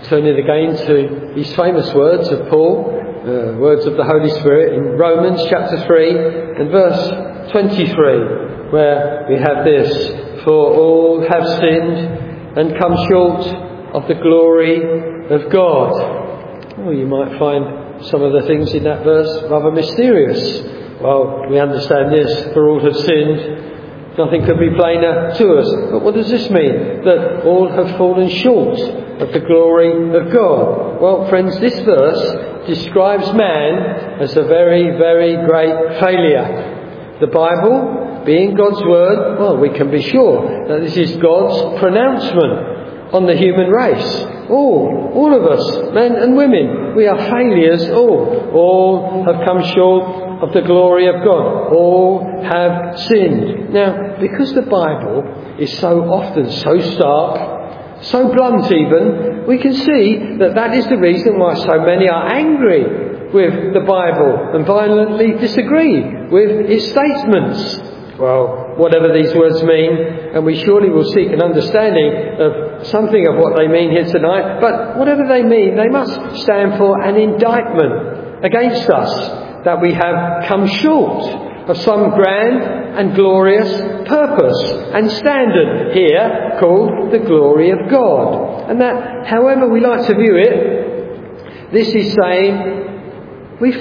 turning again to these famous words of Paul, words of the Holy Spirit in Romans chapter 3 and verse 23, where we have this: "For all have sinned and come short of the glory of God." Well, you might find some of the things in that verse rather mysterious. Well, we understand this: for all have sinned. Nothing could be plainer to us. But what does this mean? That all have fallen short of the glory of God. Well, friends, this verse describes man as a very, very great failure. The Bible, being God's word, well, we can be sure that this is God's pronouncement on the human race. All of us, men and women, we are failures all. All have come short of the glory of God. All have sinned. Now, because the Bible is so often so stark, so blunt even, we can see that that is the reason why so many are angry with the Bible and violently disagree with its statements. Well, whatever these words mean, and we surely will seek an understanding of something of what they mean here tonight, but whatever they mean, they must stand for an indictment against us, that we have come short of some grand and glorious purpose and standard here called the glory of God. And that, however we like to view it, this is saying we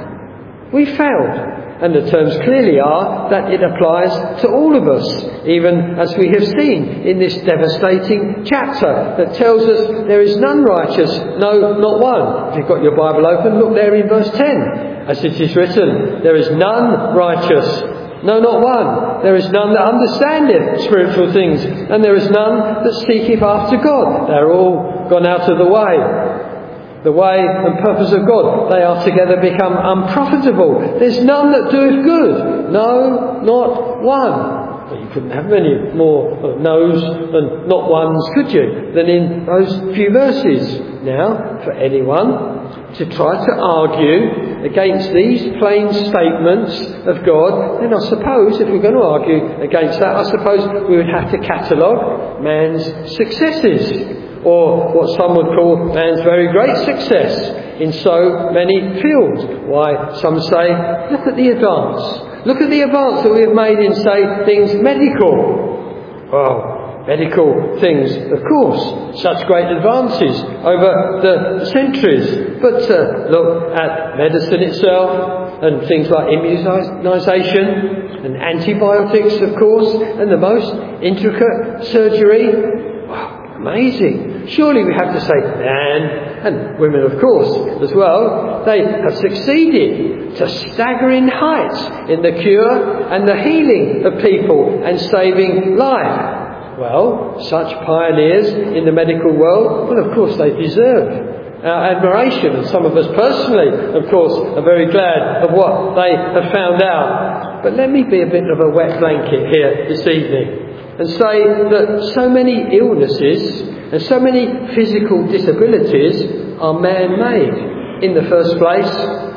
failed. And the terms clearly are that it applies to all of us, even as we have seen in this devastating chapter that tells us there is none righteous, no, not one. If you've got your Bible open, look there in verse 10. As it is written, there is none righteous, no, not one. There is none that understandeth spiritual things, and there is none that seeketh after God. They are all gone out of the way. The way and purpose of God, they are together become unprofitable. There's none that doeth good. No, not one. Well, you couldn't have many more no's and not ones, could you, than in those few verses. Now, for anyone to try to argue against these plain statements of God, then I suppose, if we're going to argue against that, I suppose we would have to catalogue man's successes, or what some would call man's very great success in so many fields. Why, some say, look at the advance. Look at the advance that we have made in, say, things medical. Well, medical things, of course, such great advances over the centuries. But look at medicine itself, and things like immunisation and antibiotics, of course, and the most intricate surgery. Wow. Amazing. Surely we have to say man, and women of course as well, they have succeeded to staggering heights in the cure and the healing of people and saving life. Well, such pioneers in the medical world, well, of course they deserve our admiration, and some of us personally, of course, are very glad of what they have found out. But let me be a bit of a wet blanket here this evening and say that so many illnesses and so many physical disabilities are man-made in the first place.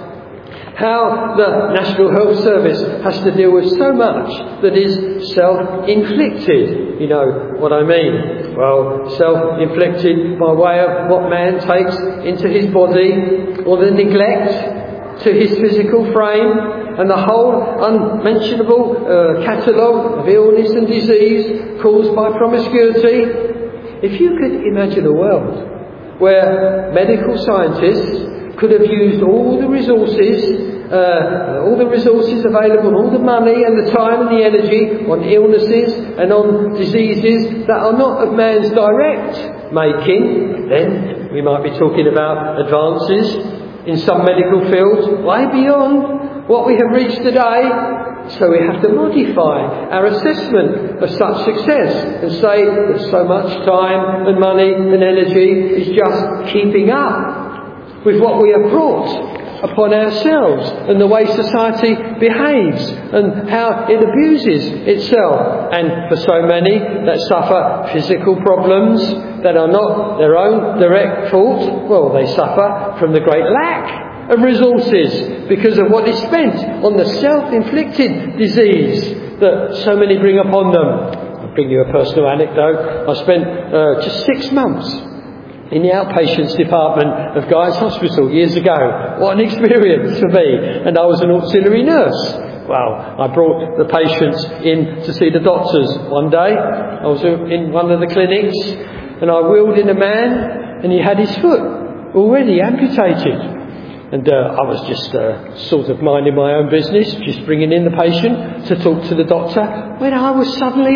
How the National Health Service has to deal with so much that is self-inflicted. You know what I mean? Well, self-inflicted by way of what man takes into his body, or the neglect to his physical frame, and the whole unmentionable catalogue of illness and disease caused by promiscuity. If you could imagine a world where medical scientists could have used all the resources available, all the money and the time and the energy on illnesses and on diseases that are not of man's direct making, then we might be talking about advances in some medical fields way beyond what we have reached today. So we have to modify our assessment of such success and say that so much time and money and energy is just keeping up with what we have brought upon ourselves, and the way society behaves and how it abuses itself. And for so many that suffer physical problems that are not their own direct fault, well, they suffer from the great lack of resources because of what is spent on the self-inflicted disease that so many bring upon them. I'll bring you a personal anecdote. I spent just 6 months in the outpatients department of Guy's Hospital years ago. What an experience for me. And I was an auxiliary nurse. Well, I brought the patients in to see the doctors one day. I was in one of the clinics and I wheeled in a man and he had his foot already amputated. And I was just sort of minding my own business, just bringing in the patient to talk to the doctor, when I was suddenly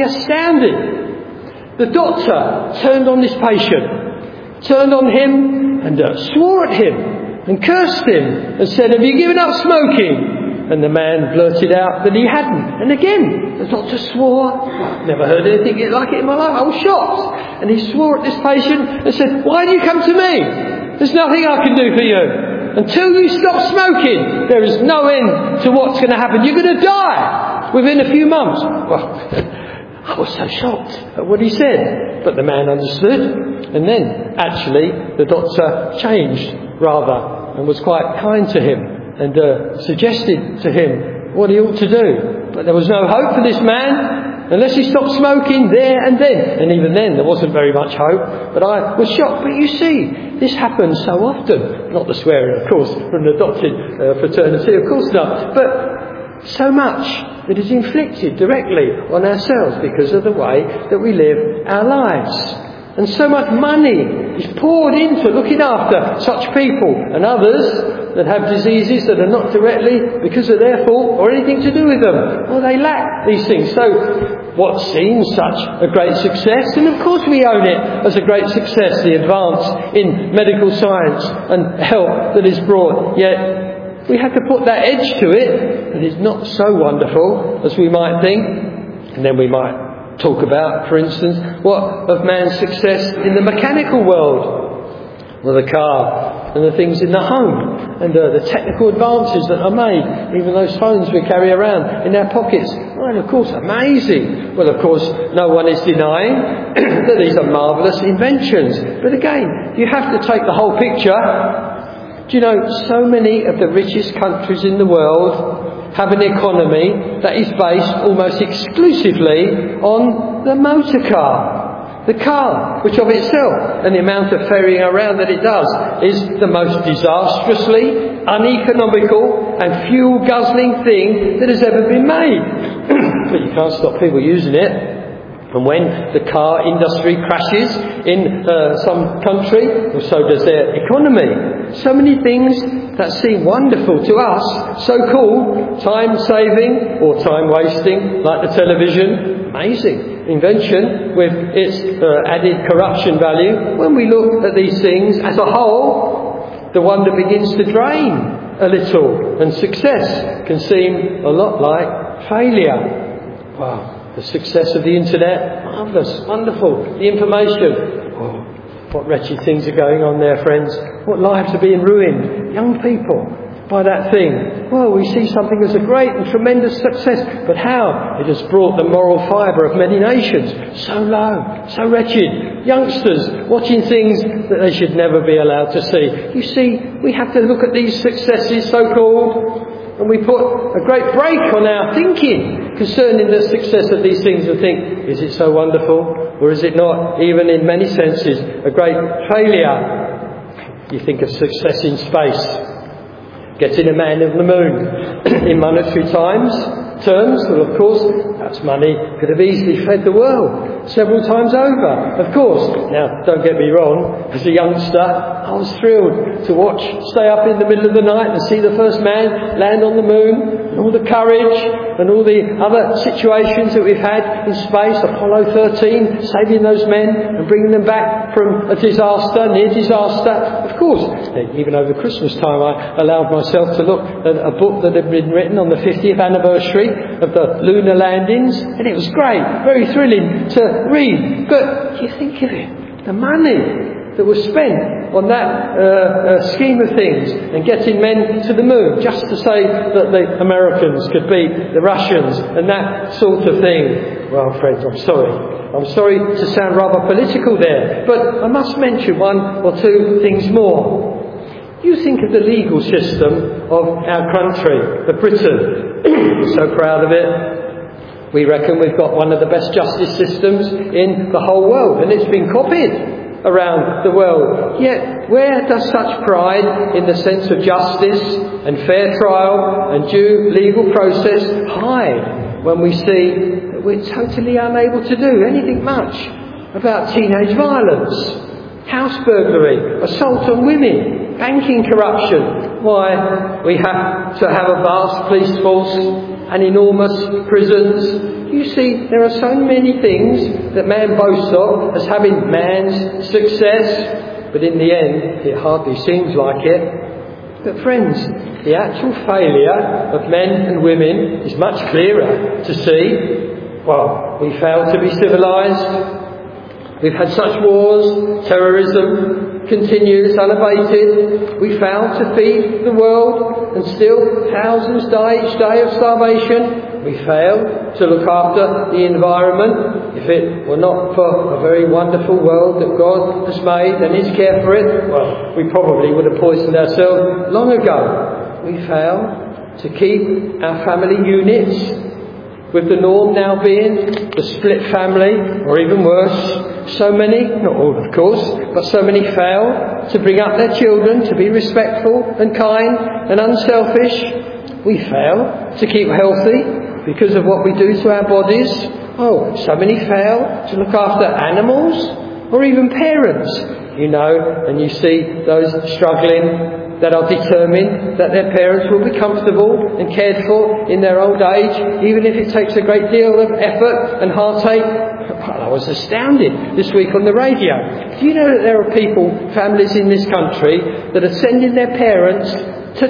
astounded. The doctor turned on this patient, turned on him and swore at him and cursed him and said, "Have you given up smoking?" And the man blurted out that he hadn't. And again, the doctor swore. I've never heard anything like it in my life. I was shocked. And he swore at this patient and said, "Why do you come to me? There's nothing I can do for you. Until you stop smoking, there is no end to what's going to happen. You're going to die within a few months." Well, I was so shocked at what he said. But the man understood. And then, actually, the doctor changed rather and was quite kind to him and suggested to him what he ought to do. But there was no hope for this man unless he stopped smoking there and then. And even then, there wasn't very much hope. But I was shocked. But you see, this happens so often. Not the swearing, of course, from the adopted fraternity, of course not. But so much that is inflicted directly on ourselves because of the way that we live our lives. And so much money is poured into looking after such people and others that have diseases that are not directly because of their fault or anything to do with them. Well, they lack these things. So what seems such a great success, and of course we own it as a great success, the advance in medical science and help that is brought, yet we have to put that edge to it that is not so wonderful as we might think. And then we might talk about, for instance, what of man's success in the mechanical world, or the car, and the things in the home, and the technical advances that are made, even those phones we carry around in our pockets. Well, of course, amazing. Well, of course, no one is denying that these are marvellous inventions. But again, you have to take the whole picture. Do you know, so many of the richest countries in the world have an economy that is based almost exclusively on the motor car. The car, which of itself, and the amount of ferrying around that it does, is the most disastrously uneconomical and fuel-guzzling thing that has ever been made. But you can't stop people using it. And when the car industry crashes in some country, well, so does their economy. So many things that seem wonderful to us, so-called time-saving or time-wasting, like the television, amazing invention with its added corruption value. When we look at these things as a whole, the wonder begins to drain a little, and success can seem a lot like failure. Wow. The success of the internet, marvellous, wonderful. The information, oh, what wretched things are going on there, friends. What lives are being ruined. Young people, by that thing. Well, we see something as a great and tremendous success, but how it has brought the moral fibre of many nations so low, so wretched. Youngsters watching things that they should never be allowed to see. You see, we have to look at these successes, so-called, and we put a great brake on our thinking concerning the success of these things and think, is it so wonderful? Or is it not, even in many senses, a great failure? You think of success in space, getting a man on the moon in monetary terms, well, of course, that's money could have easily fed the world several times over, of course. Now, don't get me wrong, as a youngster, I was thrilled to stay up in the middle of the night and see the first man land on the moon, and all the courage and all the other situations that we've had in space, Apollo 13, saving those men and bringing them back from a disaster, near disaster. Of course, even over Christmas time, I allowed myself to look at a book that had been written on the 50th anniversary of the lunar landings, and it was great, very thrilling to read. But you think of it, the money that was spent on that scheme of things and getting men to the moon just to say that the Americans could beat the Russians and that sort of thing. Well, friends, I'm sorry to sound rather political there, but I must mention one or two things more. You think of the legal system of our country, of Britain. We're so proud of it. We reckon we've got one of the best justice systems in the whole world, and it's been copied around the world. Yet, where does such pride in the sense of justice and fair trial and due legal process hide when we see that we're totally unable to do anything much about teenage violence, house burglary, assault on women, banking corruption? Why, we have to have a vast police force and enormous prisons. You see, there are so many things that man boasts of as having man's success, but in the end, it hardly seems like it. But friends, the actual failure of men and women is much clearer to see. Well, we fail to be civilised. We've had such wars, terrorism continues unabated. We fail to feed the world, and still thousands die each day of starvation. We fail to look after the environment. If it were not for a very wonderful world that God has made and His care for it, well, we probably would have poisoned ourselves long ago. We fail to keep our family units, with the norm now being the split family, or even worse. So many, not all of course, but so many fail to bring up their children to be respectful and kind and unselfish. We fail to keep healthy because of what we do to our bodies. Oh, so many fail to look after animals or even parents. You know, and you see those struggling that are determined that their parents will be comfortable and cared for in their old age, even if it takes a great deal of effort and heartache. Well, I was astounded this week on the radio. Do you know that there are people, families in this country, that are sending their parents to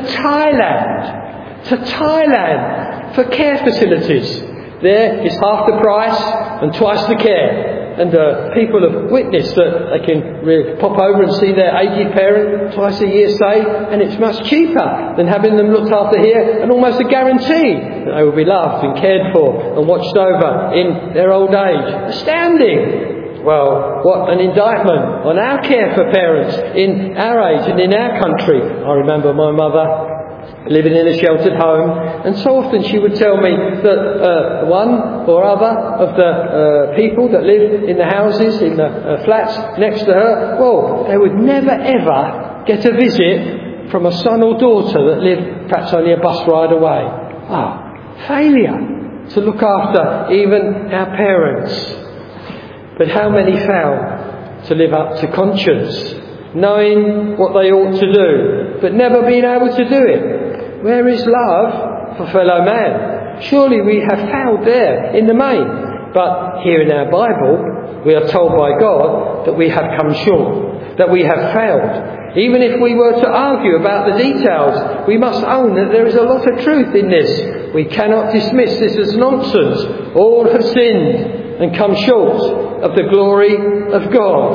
Thailand for care facilities? There is half the price and twice the care. And people have witnessed that they can pop over and see their aged parent twice a year, say, and it's much cheaper than having them looked after here, and almost a guarantee that they will be loved and cared for and watched over in their old age. Astounding! Well, what an indictment on our care for parents in our age and in our country. I remember my mother living in a sheltered home, and so often she would tell me that one or other of the people that lived in the houses, in the flats next to her, well, they would never ever get a visit from a son or daughter that lived perhaps only a bus ride away. Failure to look after even our parents. But how many fail to live up to conscience, knowing what they ought to do, but never being able to do it? Where is love for fellow man? Surely we have failed there in the main. But here in our Bible, we are told by God that we have come short, that we have failed. Even if we were to argue about the details, we must own that there is a lot of truth in this. We cannot dismiss this as nonsense. All have sinned and come short of the glory of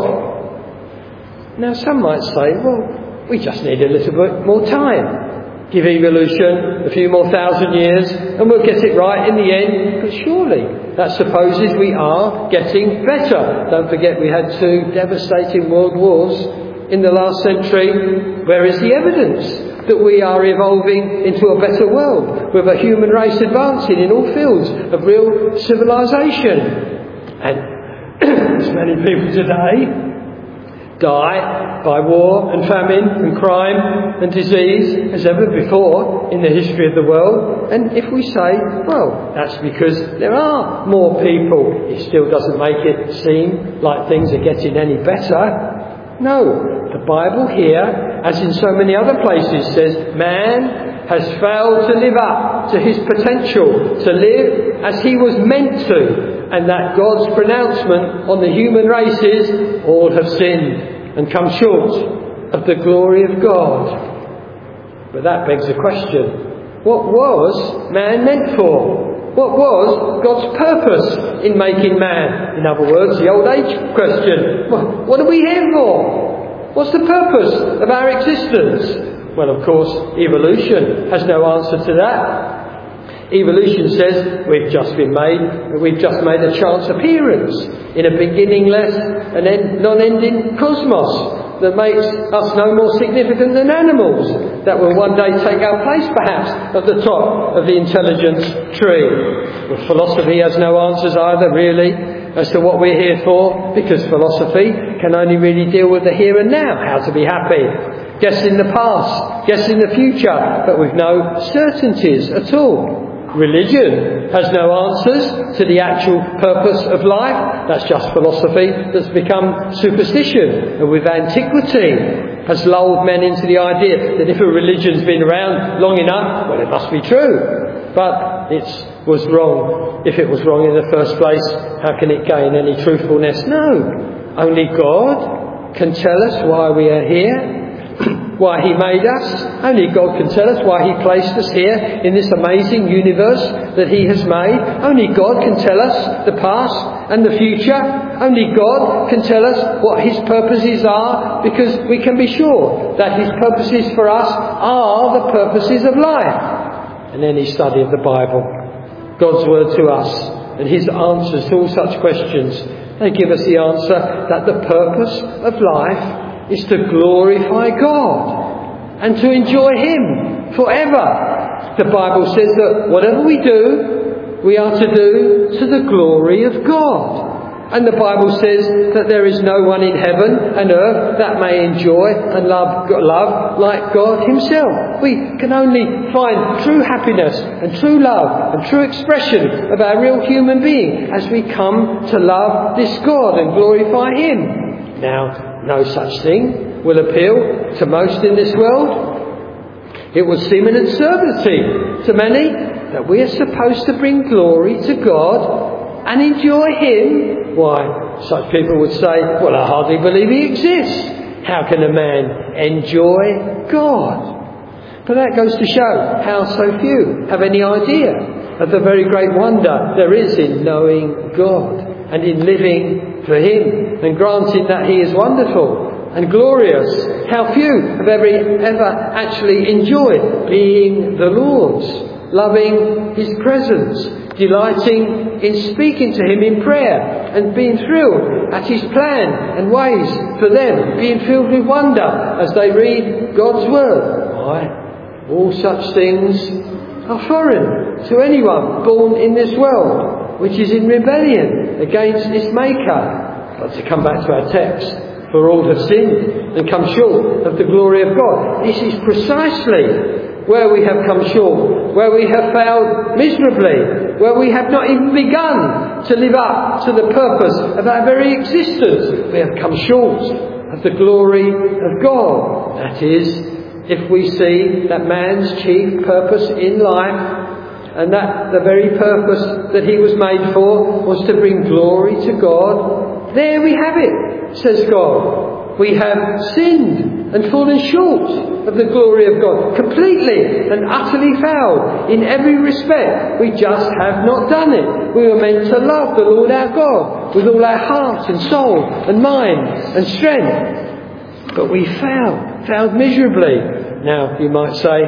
God. Now some might say, well, we just need a little bit more time. Give evolution a few more thousand years and we'll get it right in the end. But surely that supposes we are getting better. Don't forget we had 2 devastating world wars in the last century. Where is the evidence that we are evolving into a better world with a human race advancing in all fields of real civilization? And as many people today die by war and famine and crime and disease as ever before in the history of the world. And if we say, well, that's because there are more people, it still doesn't make it seem like things are getting any better. No, the Bible here, as in so many other places, says man has failed to live up to his potential, to live as he was meant to, and that God's pronouncement on the human race is, all have sinned and come short of the glory of God. But that begs a question. What was man meant for? What was God's purpose in making man? In other words, the old age question. Well, what are we here for? What's the purpose of our existence? Well, of course, evolution has no answer to that. Evolution says we've just made a chance appearance in a beginningless and non-ending cosmos that makes us no more significant than animals that will one day take our place perhaps at the top of the intelligence tree. Well, philosophy has no answers either, really. as to what we're here for, because philosophy can only really deal with the here and now, how to be happy. Guess in the past, guess in the future, but with no certainties at all. Religion has no answers to the actual purpose of life. That's just philosophy that's become superstition. And with antiquity has lulled men into the idea that if a religion's been around long enough, well, it must be true. But it was wrong. If it was wrong in the first place, how can it gain any truthfulness? No. Only God can tell us why we are here, why He made us. Only God can tell us why He placed us here in this amazing universe that He has made. Only God can tell us the past and the future. Only God can tell us what His purposes are, because we can be sure that His purposes for us are the purposes of life. And any study of the Bible, God's word to us, and His answers to all such questions, they give us the answer that the purpose of life is to glorify God and to enjoy Him forever. The Bible says that whatever we do, we are to do to the glory of God. And the Bible says that there is no one in heaven and earth that may enjoy and love like God Himself. We can only find true happiness and true love and true expression of our real human being as we come to love this God and glorify Him. Now, no such thing will appeal to most in this world. It would seem an absurdity to many that we are supposed to bring glory to God and enjoy Him. Why, such people would say, well, I hardly believe He exists. How can a man enjoy God? But that goes to show how so few have any idea of the very great wonder there is in knowing God and in living for Him and granting that He is wonderful and glorious. How few have ever actually enjoyed being the Lord's, loving His presence, delighting in speaking to Him in prayer and being thrilled at His plan and ways for them, being filled with wonder as they read God's Word. Why? All such things are foreign to anyone born in this world, which is in rebellion against its Maker. But to come back to our text, for all have sinned and come short of the glory of God. This is precisely where we have come short, where we have failed miserably, where we have not even begun to live up to the purpose of our very existence. We have come short of the glory of God. That is, if we see that man's chief purpose in life, and that the very purpose that he was made for was to bring glory to God, there we have it, says God. We have sinned and fallen short of the glory of God, completely and utterly failed in every respect. We just have not done it. We were meant to love the Lord our God with all our heart and soul and mind and strength. But we failed miserably. Now, you might say,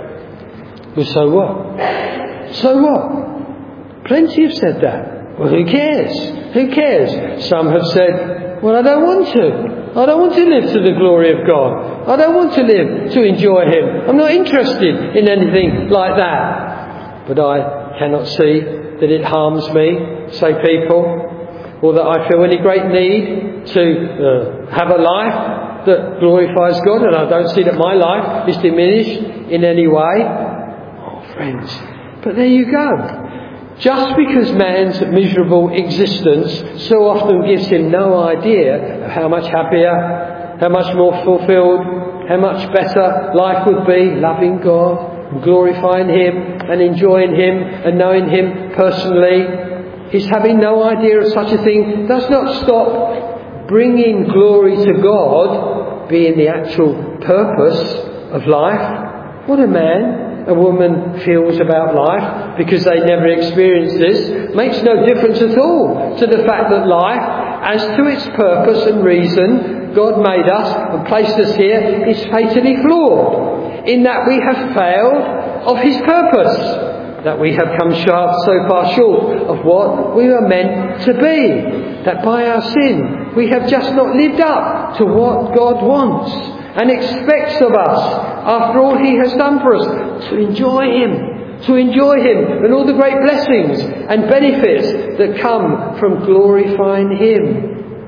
well, so what? So what? Plenty have said that. Well, who cares? Who cares? Some have said, well, I don't want to. I don't want to live to the glory of God. I don't want to live to enjoy Him. I'm not interested in anything like that. But I cannot see that it harms me, say people, or that I feel any great need to have a life that glorifies God, and I don't see that my life is diminished in any way. Oh, friends, but there you go. Just because man's miserable existence so often gives him no idea of how much happier, how much more fulfilled, how much better life would be loving God and glorifying Him and enjoying Him and knowing Him personally, his having no idea of such a thing does not stop bringing glory to God being the actual purpose of life. What a man, a woman feels about life because they never experienced this makes no difference at all to the fact that life, as to its purpose and reason God made us and placed us here, is fatally flawed, in that we have failed of His purpose, that we have come so far short of what we were meant to be, that by our sin we have just not lived up to what God wants and expects of us, after all He has done for us, to enjoy Him, to enjoy Him and all the great blessings and benefits that come from glorifying Him.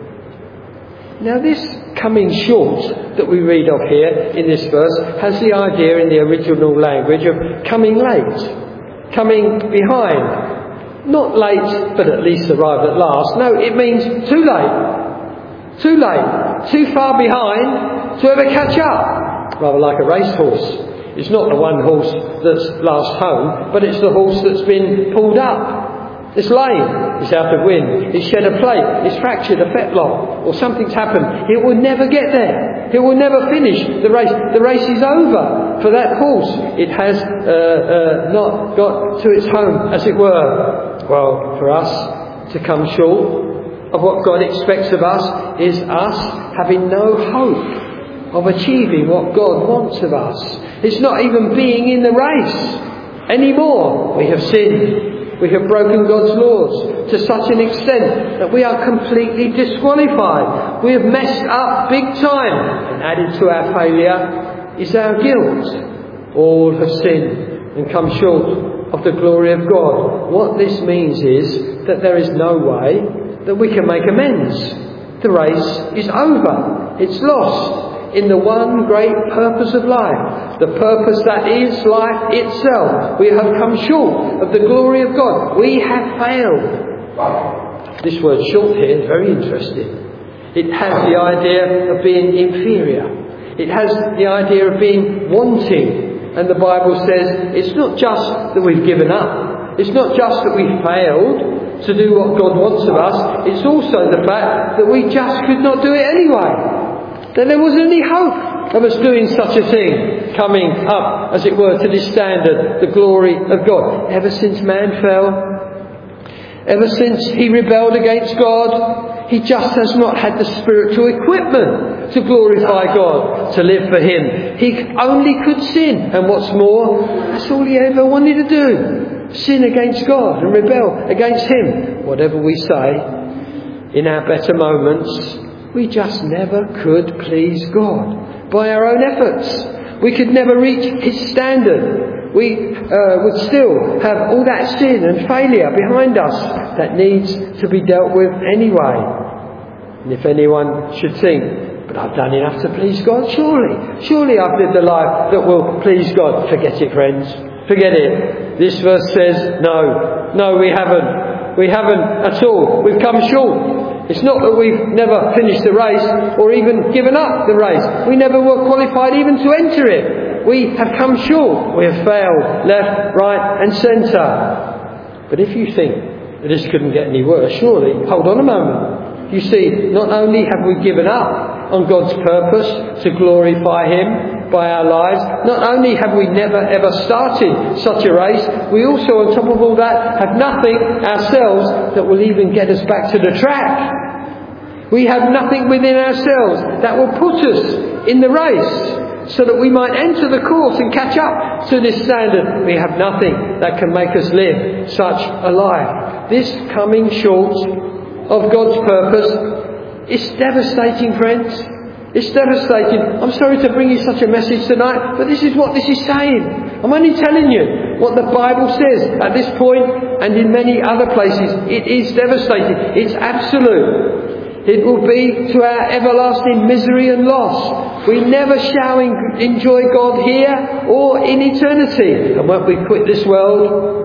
Now this coming short that we read of here in this verse has the idea in the original language of coming late, coming behind. Not late, but at least arrived at last. No, it means too late. Too late. Too far behind to ever catch up. Rather like a racehorse. It's not the one horse that's last home, but it's the horse that's been pulled up. It's lame. It's out of wind. It's shed a plate. It's fractured a fetlock. Or something's happened. It will never get there. It will never finish the race. The race is over for that horse. It has not got to its home, as it were. Well, for us to come short of what God expects of us is us having no hope of achieving what God wants of us. It's not even being in the race anymore. We have sinned. We have broken God's laws to such an extent that we are completely disqualified. We have messed up big time, and added to our failure is our guilt. All have sinned and come short of the glory of God. What this means is that there is no way that we can make amends. The race is over. It's lost in the one great purpose of life, the purpose that is life itself. We have come short of the glory of God. We have failed. This word short here is very interesting. It has the idea of being inferior. It has the idea of being wanting. And the Bible says it's not just that we've given up. It's not just that we've failed to do what God wants of us. It's also the fact that we just could not do it anyway. That there wasn't any hope of us doing such a thing, coming up, as it were, to this standard, the glory of God. Ever since man fell, ever since he rebelled against God, he just has not had the spiritual equipment to glorify God, to live for Him. He only could sin, and what's more, that's all he ever wanted to do. Sin against God and rebel against Him. Whatever we say, in our better moments, we just never could please God by our own efforts. We could never reach His standard. We would still have all that sin and failure behind us that needs to be dealt with anyway. And if anyone should think, but I've done enough to please God, surely I've lived a life that will please God. Forget it, friends. Forget it. This verse says, no, we haven't. We haven't at all. We've come short. It's not that we've never finished the race or even given up the race. We never were qualified even to enter it. We have come short. We have failed left, right and centre. But if you think that this couldn't get any worse, surely, hold on a moment. You see, not only have we given up on God's purpose to glorify Him by our lives, not only have we never ever started such a race, we also, on top of all that, have nothing ourselves that will even get us back to the track. We have nothing within ourselves that will put us in the race so that we might enter the course and catch up to this standard. We have nothing that can make us live such a life. This coming short of God's purpose is devastating, friends. It's devastating. I'm sorry to bring you such a message tonight, but this is what this is saying. I'm only telling you what the Bible says at this point and in many other places. It is devastating. It's absolute. It will be to our everlasting misery and loss. We never shall enjoy God here or in eternity. And when we quit this world,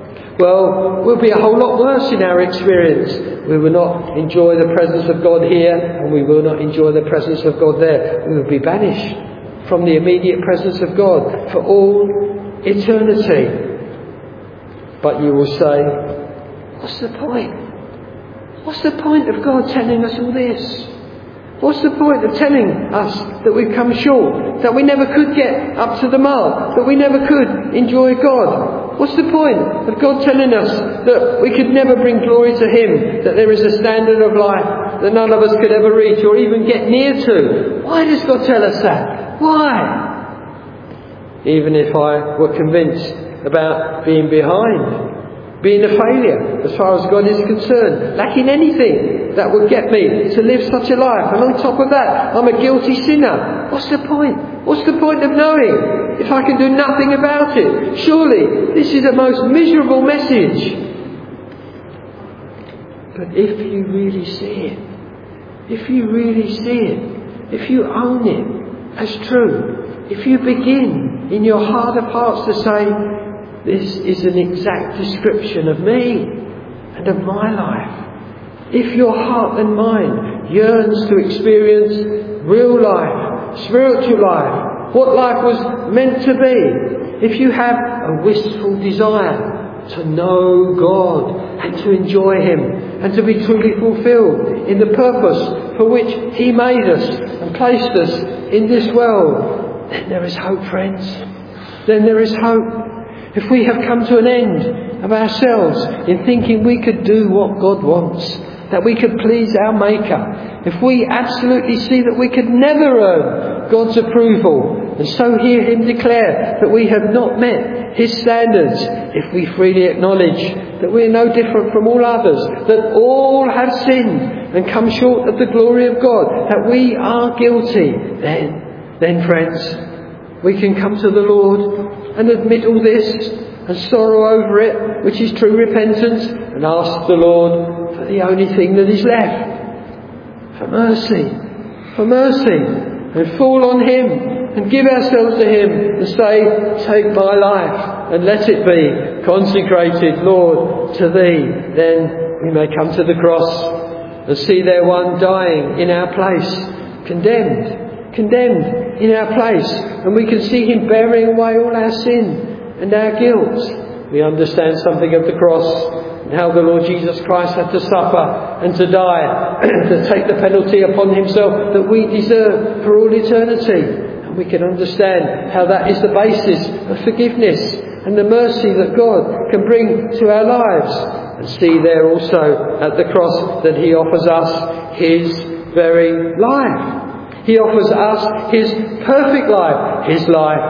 well, we'll be a whole lot worse in our experience. We will not enjoy the presence of God here, and we will not enjoy the presence of God there. We will be banished from the immediate presence of God for all eternity. But you will say, what's the point? What's the point of God telling us all this? What's the point of telling us that we've come short, that we never could get up to the mark, that we never could enjoy God? What's the point of God telling us that we could never bring glory to Him, that there is a standard of life that none of us could ever reach or even get near to? Why does God tell us that? Why? Even if I were convinced about being behind, being a failure as far as God is concerned, lacking anything that would get me to live such a life. And on top of that, I'm a guilty sinner. What's the point? What's the point of knowing if I can do nothing about it? Surely this is a most miserable message. But if you really see it, if you really see it, if you own it as true, if you begin in your heart of hearts to say, this is an exact description of me and of my life. If your heart and mind yearns to experience real life, spiritual life, what life was meant to be, if you have a wistful desire to know God and to enjoy Him and to be truly fulfilled in the purpose for which He made us and placed us in this world, then there is hope, friends. Then there is hope. If we have come to an end of ourselves in thinking we could do what God wants, that we could please our Maker, if we absolutely see that we could never earn God's approval, and so hear Him declare that we have not met His standards, if we freely acknowledge that we are no different from all others, that all have sinned and come short of the glory of God, that we are guilty, then friends, we can come to the Lord and admit all this and sorrow over it, which is true repentance, and ask the Lord for the only thing that is left, for mercy, and fall on Him and give ourselves to Him and say, take my life and let it be consecrated, Lord, to Thee. Then we may come to the cross and see there one dying in our place, condemned in our place, and we can see Him bearing away all our sin and our guilt. We understand something of the cross and how the Lord Jesus Christ had to suffer and to die to take the penalty upon Himself that we deserve for all eternity. And we can understand how that is the basis of forgiveness and the mercy that God can bring to our lives. And see there also at the cross that He offers us His very life. He offers us His perfect life, His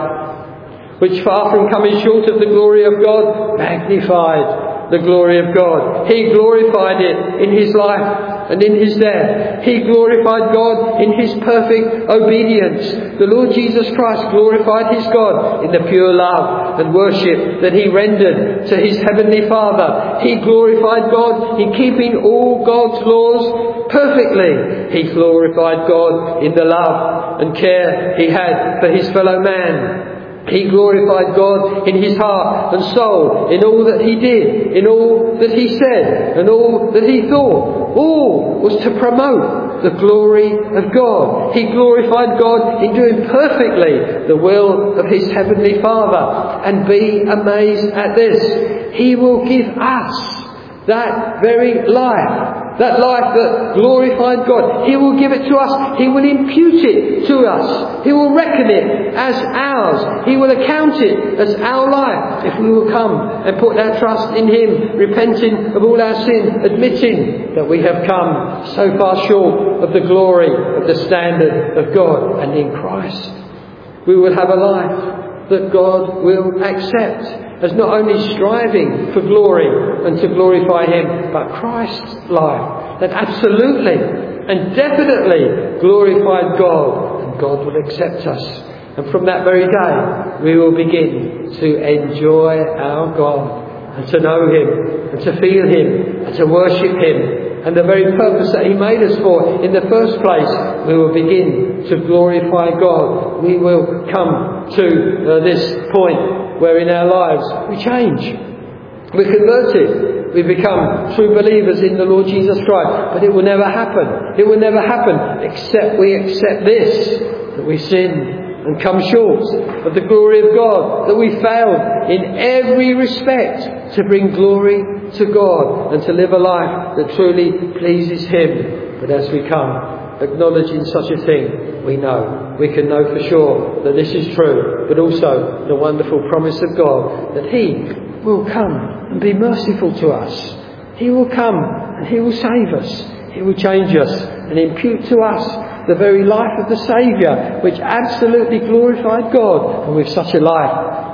life, which far from coming short of the glory of God, magnified the glory of God. He glorified it in His life and in His death. He glorified God in His perfect obedience. The Lord Jesus Christ glorified His God in the pure love and worship that He rendered to His Heavenly Father. He glorified God in keeping all God's laws perfectly. He glorified God in the love and care He had for His fellow man. He glorified God in His heart and soul, in all that He did, in all that He said, and all that He thought. All was to promote the glory of God. He glorified God in doing perfectly the will of His Heavenly Father. And be amazed at this. He will give us that very life. That life that glorified God. He will give it to us. He will impute it to us. He will reckon it as ours. He will account it as our life if we will come and put our trust in Him, repenting of all our sin, admitting that we have come so far short of the glory of the standard of God. And in Christ we will have a life that God will accept as not only striving for glory and to glorify Him, but Christ's life that absolutely and definitely glorified God, and God will accept us. And from that very day we will begin to enjoy our God and to know Him and to feel Him and to worship Him. And the very purpose that He made us for in the first place, we will begin to glorify God. We will come to this point where in our lives we change. We're converted. We become true believers in the Lord Jesus Christ. But it will never happen. It will never happen except we accept this, that we sin and come short of the glory of God, that we failed in every respect to bring glory to God and to live a life that truly pleases Him. But as we come, acknowledging such a thing, we can know for sure that this is true, but also the wonderful promise of God that He will come and be merciful to us. He will come and He will save us. He will change us and impute to us the very life of the Saviour, which absolutely glorified God. And with such a life,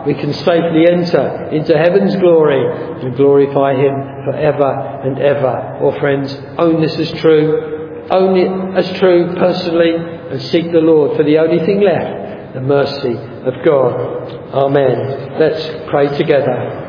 we can safely enter into heaven's glory and glorify Him forever and ever. Oh friends, own this as true, own it as true personally, and seek the Lord for the only thing left, the mercy of God. Amen. Let's pray together.